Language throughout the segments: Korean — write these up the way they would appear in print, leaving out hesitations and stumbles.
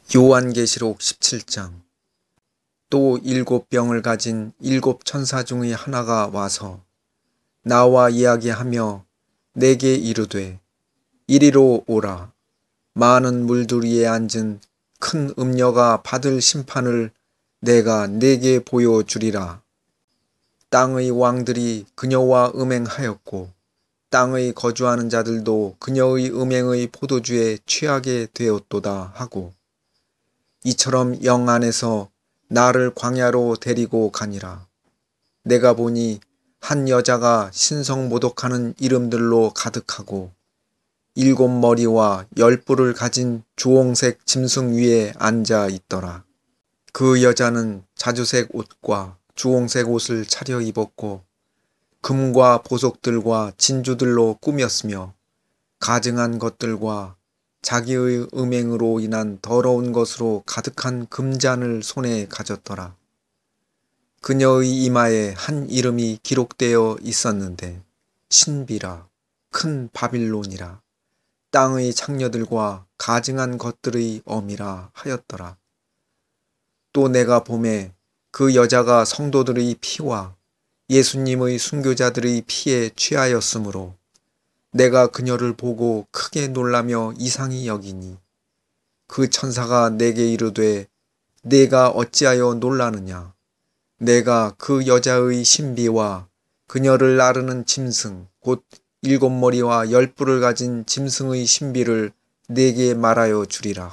요한계시록 17장. 또 7병을 가진 7천사 중의 하나가 와서 나와 이야기하며 내게 이르되 이리로 오라. 많은 물들 위에 앉은 큰 음녀가 받을 심판을 내가 내게 보여주리라. 땅의 왕들이 그녀와 음행하였고 땅의 거주하는 자들도 그녀의 음행의 포도주에 취하게 되었도다 하고, 이처럼 영 안에서 나를 광야로 데리고 가니라. 내가 보니 한 여자가 신성모독하는 이름들로 가득하고 7머리와 10뿔을 가진 주홍색 짐승 위에 앉아 있더라. 그 여자는 자주색 옷과 주홍색 옷을 차려 입었고 금과 보석들과 진주들로 꾸몄으며 가증한 것들과 자기의 음행으로 인한 더러운 것으로 가득한 금잔을 손에 가졌더라. 그녀의 이마에 한 이름이 기록되어 있었는데 신비라, 큰 바빌론이라, 땅의 창녀들과 가증한 것들의 어미라 하였더라. 또 내가 보매 그 여자가 성도들의 피와 예수님의 순교자들의 피에 취하였으므로 내가 그녀를 보고 크게 놀라며 이상히 여기니, 그 천사가 내게 이르되 내가 어찌하여 놀라느냐. 내가 그 여자의 신비와 그녀를 나르는 짐승 곧 7머리와 10뿔을 가진 짐승의 신비를 내게 말하여 주리라.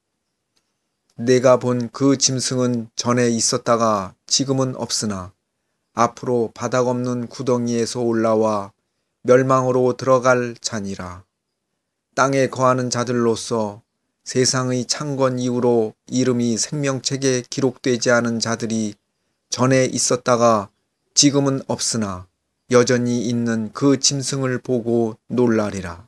내가 본 그 짐승은 전에 있었다가 지금은 없으나 앞으로 바닥 없는 구덩이에서 올라와 멸망으로 들어갈 자니라. 땅에 거하는 자들로서 세상의 창건 이후로 이름이 생명책에 기록되지 않은 자들이 전에 있었다가 지금은 없으나 여전히 있는 그 짐승을 보고 놀라리라.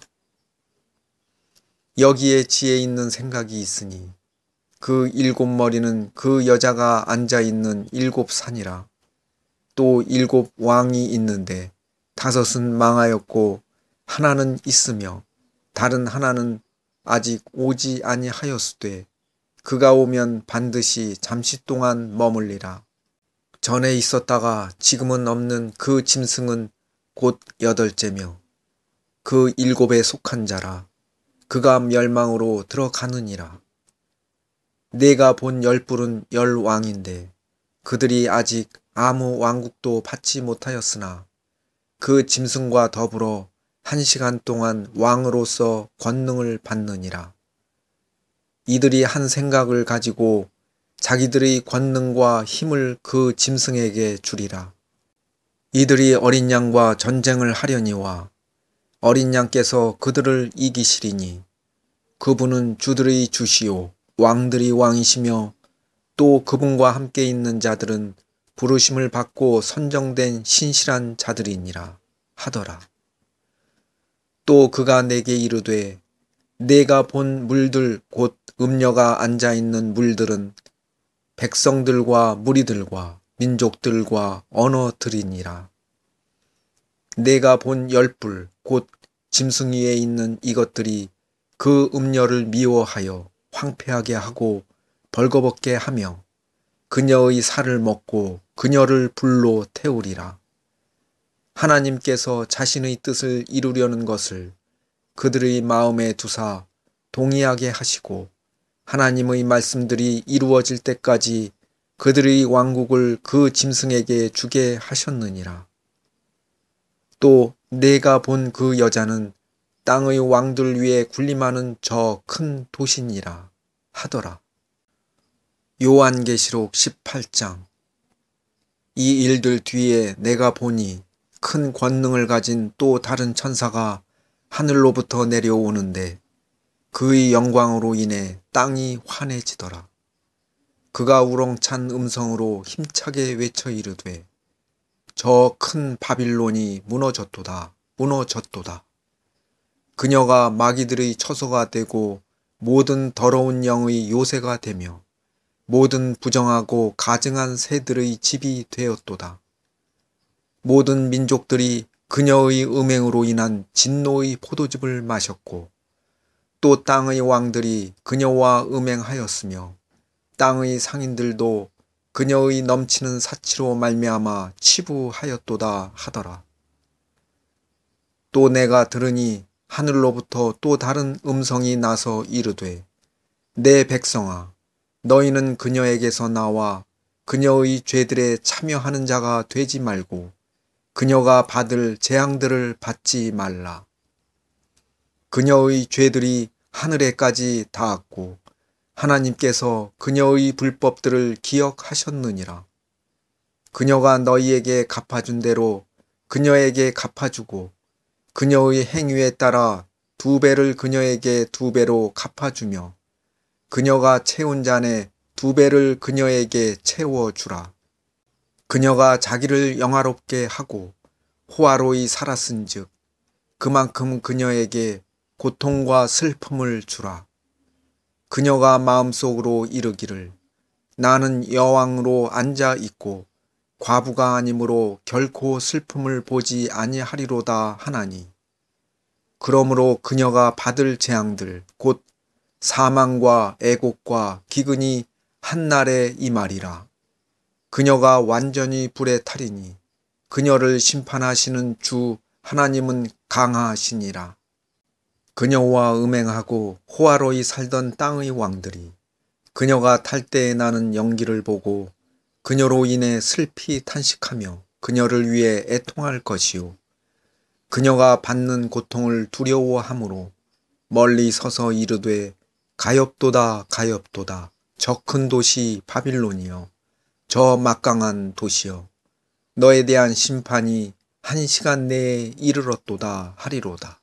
여기에 지혜 있는 생각이 있으니 그 7머리는 그 여자가 앉아있는 7산이라. 또 7왕이 있는데 5은 망하였고 하나는 있으며 다른 하나는 아직 오지 아니하였으되 그가 오면 반드시 잠시 동안 머물리라. 전에 있었다가 지금은 없는 그 짐승은 곧 8째며 그 7에 속한 자라. 그가 멸망으로 들어가느니라. 내가 본 10뿔은 10왕인데 그들이 아직 아무 왕국도 받지 못하였으나 그 짐승과 더불어 1시간 동안 왕으로서 권능을 받느니라. 이들이 한 생각을 가지고 자기들의 권능과 힘을 그 짐승에게 주리라. 이들이 어린 양과 전쟁을 하려니와 어린 양께서 그들을 이기시리니 그분은 주들의 주시오 왕들이 왕이시며 또 그분과 함께 있는 자들은 부르심을 받고 선정된 신실한 자들이니라 하더라. 또 그가 내게 이르되 내가 본 물들 곧 음녀가 앉아있는 물들은 백성들과 무리들과 민족들과 언어들이니라. 내가 본 10뿔 곧 짐승 위에 있는 이것들이 그 음녀를 미워하여 황폐하게 하고 벌거벗게 하며 그녀의 살을 먹고 그녀를 불로 태우리라. 하나님께서 자신의 뜻을 이루려는 것을 그들의 마음에 두사 동의하게 하시고 하나님의 말씀들이 이루어질 때까지 그들의 왕국을 그 짐승에게 주게 하셨느니라. 또 내가 본 그 여자는 땅의 왕들 위에 군림하는 저 큰 도시니라 하더라. 요한계시록 18장. 이 일들 뒤에 내가 보니 큰 권능을 가진 또 다른 천사가 하늘로부터 내려오는데 그의 영광으로 인해 땅이 환해지더라. 그가 우렁찬 음성으로 힘차게 외쳐 이르되 저 큰 바빌론이 무너졌도다 무너졌도다. 그녀가 마귀들의 처소가 되고 모든 더러운 영의 요새가 되며 모든 부정하고 가증한 새들의 집이 되었도다. 모든 민족들이 그녀의 음행으로 인한 진노의 포도즙을 마셨고 또 땅의 왕들이 그녀와 음행하였으며 땅의 상인들도 그녀의 넘치는 사치로 말미암아 치부하였도다 하더라. 또 내가 들으니 하늘로부터 또 다른 음성이 나서 이르되 내 백성아 너희는 그녀에게서 나와 그녀의 죄들에 참여하는 자가 되지 말고 그녀가 받을 재앙들을 받지 말라. 그녀의 죄들이 하늘에까지 닿았고 하나님께서 그녀의 불법들을 기억하셨느니라. 그녀가 너희에게 갚아준 대로 그녀에게 갚아주고 그녀의 행위에 따라 2배를 그녀에게 2배로 갚아주며 그녀가 채운 잔에 2배를 그녀에게 채워주라. 그녀가 자기를 영화롭게 하고 호화로이 살았은즉 그만큼 그녀에게 고통과 슬픔을 주라. 그녀가 마음속으로 이르기를 나는 여왕으로 앉아 있고 과부가 아니므로 결코 슬픔을 보지 아니하리로다 하나니 그러므로 그녀가 받을 재앙들 곧 사망과 애곡과 기근이 한날에 임하리라. 그녀가 완전히 불에 타리니 그녀를 심판하시는 주 하나님은 강하시니라. 그녀와 음행하고 호화로이 살던 땅의 왕들이 그녀가 탈 때에 나는 연기를 보고 그녀로 인해 슬피 탄식하며 그녀를 위해 애통할 것이요 그녀가 받는 고통을 두려워하므로 멀리 서서 이르되 가엾도다 가엾도다 저 큰 도시 바빌론이여 저 막강한 도시여 너에 대한 심판이 1시간 내에 이르렀도다 하리로다.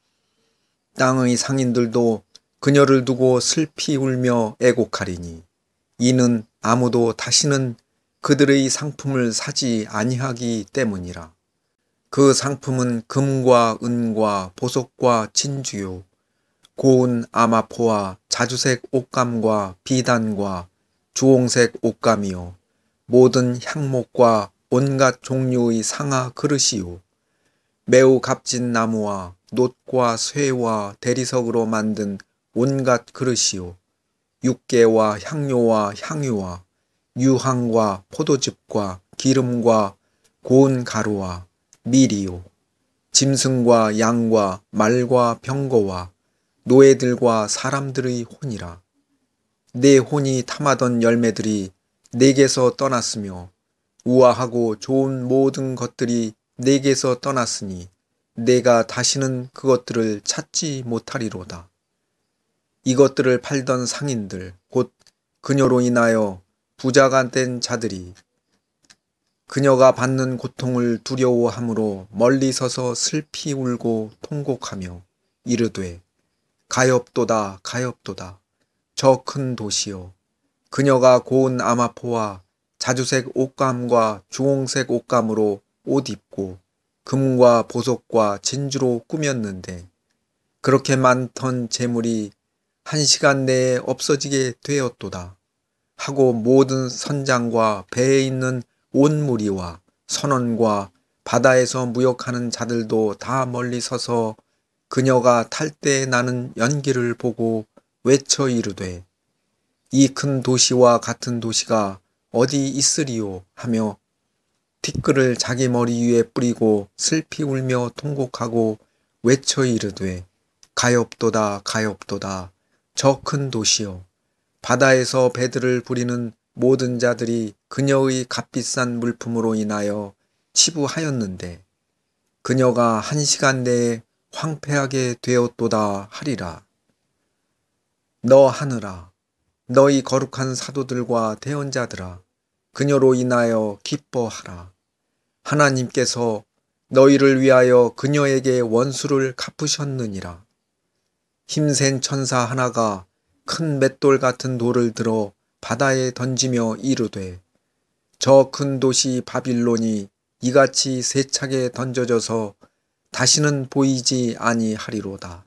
땅의 상인들도 그녀를 두고 슬피 울며 애곡하리니 이는 아무도 다시는 그들의 상품을 사지 아니하기 때문이라. 그 상품은 금과 은과 보석과 진주요 고운 아마포와 자주색 옷감과 비단과 주홍색 옷감이요 모든 향목과 온갖 종류의 상아 그릇이요 매우 값진 나무와 놋과 쇠와 대리석으로 만든 온갖 그릇이요 육개와 향료와 향유와 유황과 포도즙과 기름과 고운 가루와 밀이요 짐승과 양과 말과 병거와 노예들과 사람들의 혼이라. 내 혼이 탐하던 열매들이 내게서 떠났으며 우아하고 좋은 모든 것들이 내게서 떠났으니 내가 다시는 그것들을 찾지 못하리로다. 이것들을 팔던 상인들 곧 그녀로 인하여 부자가 된 자들이 그녀가 받는 고통을 두려워함으로 멀리 서서 슬피 울고 통곡하며 이르되 가엾도다 가엾도다 저 큰 도시여 그녀가 고운 아마포와 자주색 옷감과 주홍색 옷감으로 옷 입고 금과 보석과 진주로 꾸몄는데 그렇게 많던 재물이 1시간 내에 없어지게 되었도다 하고 모든 선장과 배에 있는 온 무리와 선원과 바다에서 무역하는 자들도 다 멀리 서서 그녀가 탈 때 나는 연기를 보고 외쳐 이르되 이 큰 도시와 같은 도시가 어디 있으리요 하며 티끌을 자기 머리 위에 뿌리고 슬피 울며 통곡하고 외쳐 이르되 가엾도다 가엾도다 저 큰 도시여 바다에서 배들을 부리는 모든 자들이 그녀의 값비싼 물품으로 인하여 치부하였는데 그녀가 1시간 내에 황폐하게 되었도다 하리라. 너 하늘아 너희 거룩한 사도들과 대언자들아 그녀로 인하여 기뻐하라. 하나님께서 너희를 위하여 그녀에게 원수를 갚으셨느니라. 힘센 천사 하나가 큰 맷돌 같은 돌을 들어 바다에 던지며 이르되 저 큰 도시 바빌론이 이같이 세차게 던져져서 다시는 보이지 아니하리로다.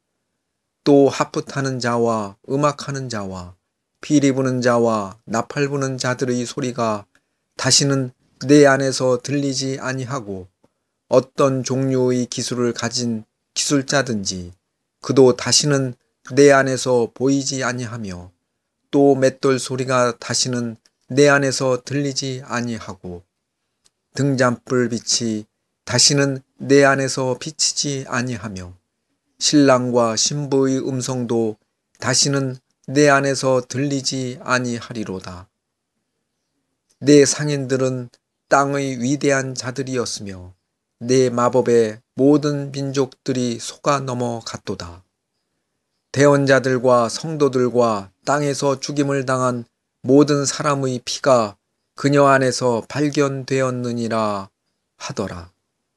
또 하프 타는 자와 음악하는 자와 피리 부는 자와 나팔 부는 자들의 소리가 다시는 내 안에서 들리지 아니하고 어떤 종류의 기술을 가진 기술자든지 그도 다시는 내 안에서 보이지 아니하며 또 맷돌 소리가 다시는 내 안에서 들리지 아니하고 등잔불 빛이 다시는 내 안에서 비치지 아니하며 신랑과 신부의 음성도 다시는 내 안에서 들리지 아니하리로다. 내 상인들은 땅의 위대한 자들이었으며 내 마법에 모든 민족들이 속아 넘어갔도다. 대언자들과 성도들과 땅에서 죽임을 당한 모든 사람의 피가 그녀 안에서 발견되었느니라 하더라.